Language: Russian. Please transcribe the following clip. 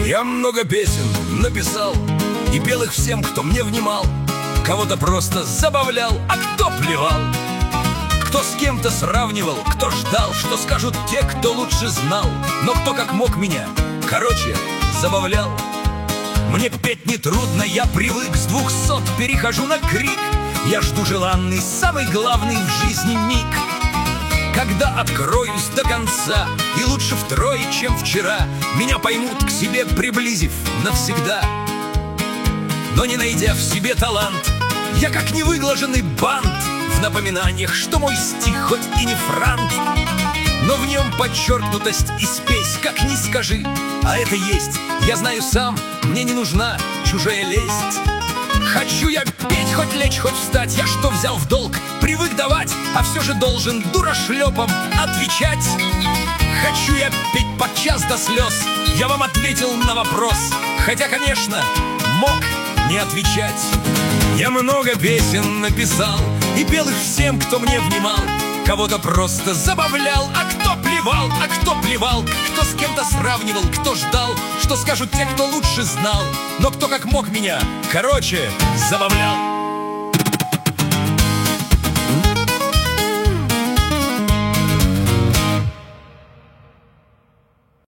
Я много песен написал и пел их всем, кто мне внимал. Кого-то просто забавлял, а кто плевал. Кто с кем-то сравнивал, кто ждал, что скажут те, кто лучше знал. Но кто как мог меня, короче, забавлял. Мне петь нетрудно, я привык, с 200 перехожу на крик. Я жду желанный, самый главный в жизни миг, когда откроюсь до конца, и лучше втрое, чем вчера, меня поймут, к себе приблизив навсегда. Но не найдя в себе талант, я как невыглаженный бант в напоминаниях, что мой стих хоть и не франт, но в нем подчеркнутость и спесь, как ни скажи, а это есть. Я знаю сам, мне не нужна чужая лесть. Хочу я петь, хоть лечь, хоть встать. Я что взял в долг? Привык давать, а все же должен дурашлепом отвечать. Хочу я петь подчас до слез. Я вам ответил на вопрос, хотя, конечно, мог не отвечать. Я много песен написал и пел их всем, кто мне внимал. Кого-то просто забавлял, а кто плевал, кто с кем-то сравнивал, кто ждал, что скажут те, кто лучше знал. Но кто как мог меня, короче, забавлял.